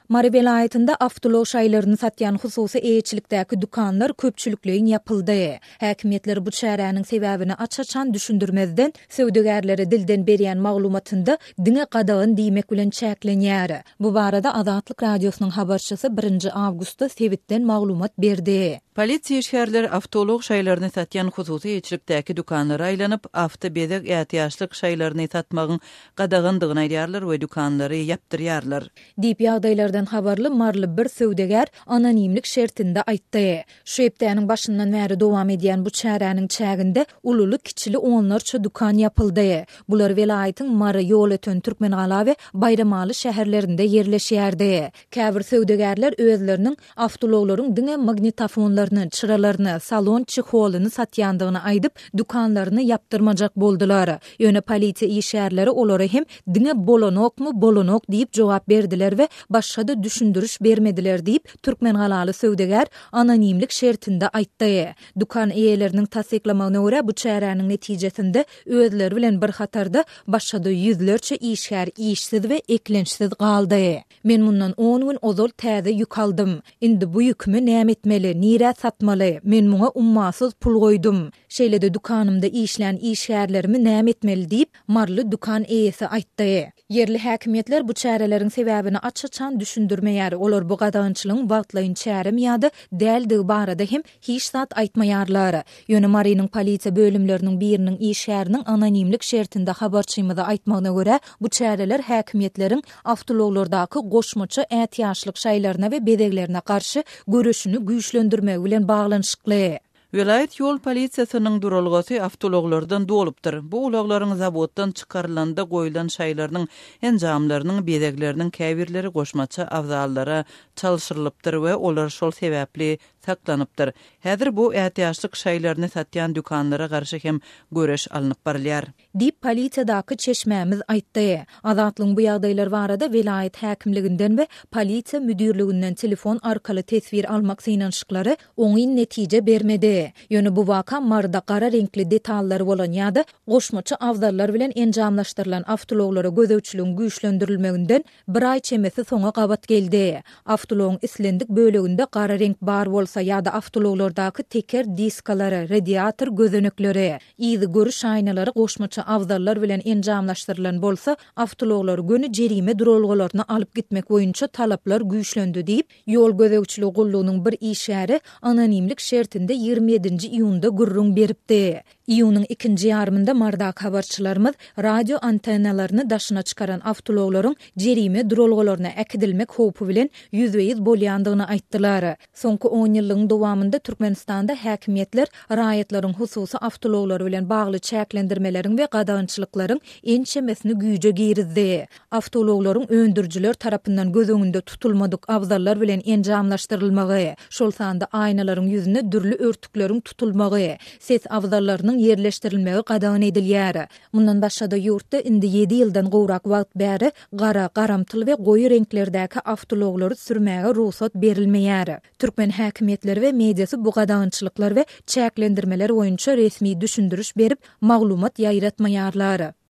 Mari vilayetinde avtolog şaýlaryny satýan hususy eýçilikdäki dukanlar köpçülikleýin yapyldy. Häkimetler bu çäräniň sebäbini açaçan düşündirmezden söwdegärlere dilden berýän maglumatynda diňe gadagyn diýmek bilen çäklenýär. Bu barada Azatlyk radiosynyň habarçysy 1 awgustda sebitden maglumat berdi. Polisiýa şäherler avtolog şaýlaryny satýan hususy eýçilikdäki dukanlara aýlanyp, awtobedek ähtiýaçlyk şaýlaryny satmagyň gadagyndygyny aýdýarlar we dukanlary ýapdyrýarlar. Diýip ýagdaýlardan habarly marly bir söwdegär anonimlik şertinde aýtdy. Şu epdäniň başyndan bäri dowam edýän bu çäräniň çäginde ululu kiçili onlarça dukan yapyldy. Bular welaýatyň Mary ýol ötön Türkmenhala we Bayramaly şäherlerinde ýerleşýärdi. Käbir söwdegärler özleriniň avtologlaryň diňe magnitofonlaryny, çyralaryny, salon çyholuny satýandygyny aýdyp, dukanlaryny ýapdyrmajak boldular. Ýöne polisiýa işgärleri olary hem diňe bolanok diýip jogap berdiler we başga da düşündürüş bermediler diýip Türkmenhalaly söwdegär anonimlik şertinde aýtdy. Dukan eýeleriniň tasdiklamagyna görä bu çäräniň netijesinde özleri bilen bir hatarda başga yüzlerçe işgär işsiz we eklençsiz galdy. Men mundan 10 gün ozal täze ýük aldym. Indi bu ýükmi näme etmeli, nire satmaly? Men muňa ummasyz pul goýdum. Şeýlede dukanymda işlän işgärlerimi näme etmeli diýip marly dukan eýesi aýtdy. Yerli häkimetler bu çärelerin sebäbini açaçan düşündirmeýär. Olar bu gadagynçylygyň wagtlaýyn çärem ýa-da däldi barada hem hiç zat aýtmaýarlar. Ýöne Marynyň polisiýa bölümleriniň biriniň işgäriniň anonimlik şertinde habarçymyda aýtmagyna görä, bu çäreler häkimetleriň avtologlardaky goşmaça ähtiýaçlyk şaýlaryna we bedeglerine garşy görüşini güýçlendirmek bilen baglanyşykly. Vilayet ýol polisiýasynyň duralgasy avtologlardan dolypdyr. Bu ulaglaryň zawoddan çykarylanda goýulan şaýlarynyň enjamlarynyň bedegleriniň käbirleri goşmaça awzallara çalyşyrylypdyr we olar şol sebäpli saklanypdyr. Häzir bu ähtiýaçlyk şaýlaryny satýan dukanlara garşy hem göreş alınıp barylýar. Diýip polisiýadaky çeşmämiz aýtdy. Azatlyň bu ýagdaýlar barada vilayet häkimliginden we polisiýa müdürliginden telefon arkaly tesbir almak synanşyklary oňy netije bermedi. Ýöne bu waka marda gara renkli detallary bolan ýa-da goşmaça awzallar bilen enjamlaşdyrylan avtologlara gözewçiligiň güýçlendirilmeginden bir aý çemesi soňa gabat geldi. Avtologyň islendik böleginde gara renk bar bolsa ýa-da avtologlardaky teker diskalary, radiator gözenekleri, izi görüş aýnalary goşmaça awzallar bilen enjamlaşdyrylan bolsa, avtologlar göni jerime duralgalaryny alyp gitmek boýunça talaplar güýçlendi diýip, ýol gözewçiligi gullugynyň bir işgäri anonimlik şertinde 27-nji iýunda gurrun beripdi. Iýunyň 2-nji ýarmynda mardak habarçylarymyz radio antennalaryny daşyna çykaran avtologlaryň jerime duralgalaryna äkidilmek howpy bilen ýüzbeýiz bolýandygyny aýtdylar. Soňky 10 ýyllygyň dowamynda Türkmenistanda häkimetler raýatlaryň hususy avtologlary bilen bagly çäklendirmeleriň we gadagynçylyklaryň ençemesini güýje girizdi. Avtologlary öndürjüler tarapyndan göz öňünde tutulmadyk awzallar bilen enjamlaşdyrylmagy, şol sanda aýnalaryň ýüzüne dürli örtükleriň tutulmagy, ses awzallarynyň yerleşdirilmegi gadagyn edilýär. Mundan başga da ýurtda indi 7 ýyldan gowrak wagt bäri gara, garamtyl we goýy renklerdäki avtologlary sürmäge ruhsat berilmeýär. Türkmen häkimetleri we mediasy bu gadagynçylyklar we çäklendirmeler boýunça resmi düşündürüş berip maglumat ýaýratmaýarlar.